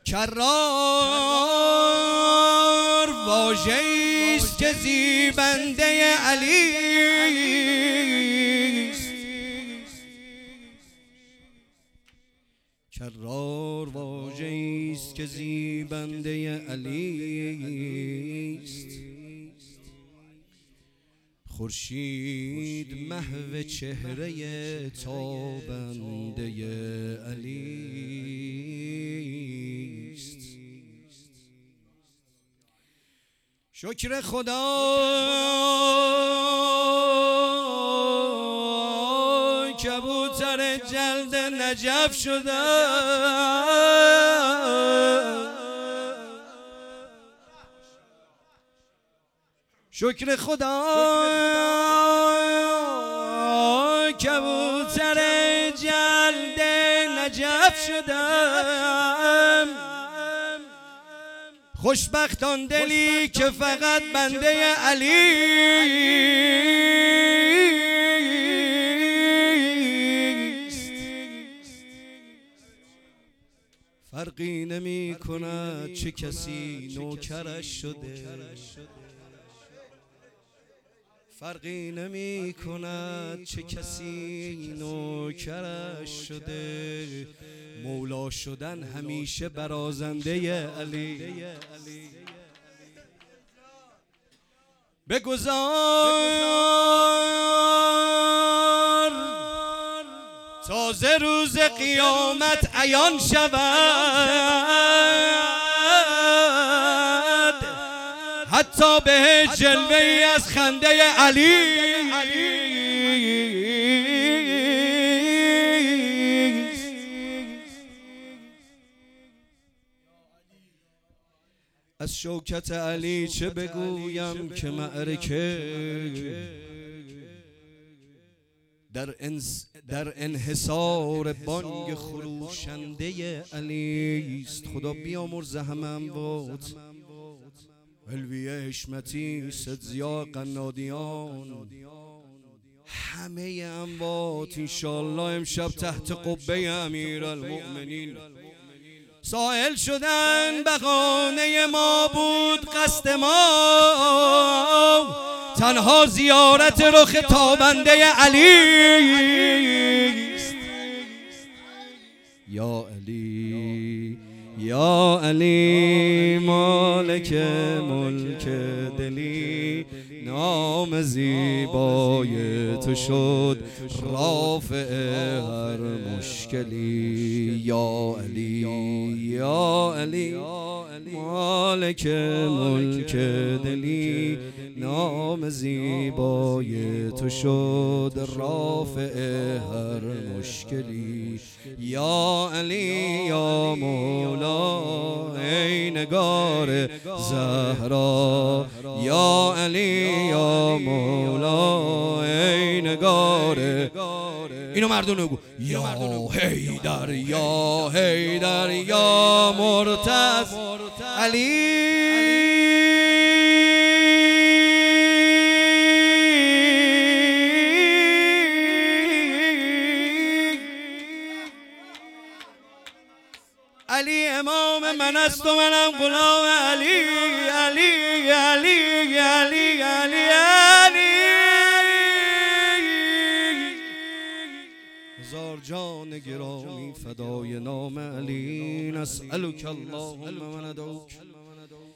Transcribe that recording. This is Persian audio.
کرار واژه‌ایست که زیبنده علیست. کرار واژه‌ایست که زیبنده علیست. خورشید محو چهره تابنده علیست. شکر خدا کبوتر جلد نجف شده. شکر خدا کبوتر جلد نجف شدم. خوشبختان دلی که فقط بنده علیست. فرقی نمی کند چه کسی نوکرش شده. فرقی نمی کند چه کسی نوکرش شده. مولا شدن همیشه برازنده علی. بگذار تازه روز قیامت عیان شود، حتی به جلوه‌ای از خنده علی. از شوکت علی چه بگویم که معرکه در انحصار بانگ خروشنده علیست. خدا بیامرز همه اموات، علوی حشمتی، سدزیا، قنادیان، همه اموات انشاءالله امشب تحت قبه امیرالمؤمنین سائل شدن. بهانه ما بود قصد ما تنها زیارت رخ تابنده علیست. یا علی یا علی مالک ملک دلی، نام زیبای تو شد رافع هر مشکلی. یا علی یا علی مالک ملک دلی، نام زیبای تو شد رافع هر مشکلی. یا علی یا مولا ای نگار زهرا. یا علی یا مولا ای نگار. اینو مردونه بگو. یا حیدر یا حیدر یا مرتضی علی. علی امام من است و منم غلام علی. علی علی علی علی علی. هزار جان گرامی فدای نام علی. نسألک اللهم و ندعوک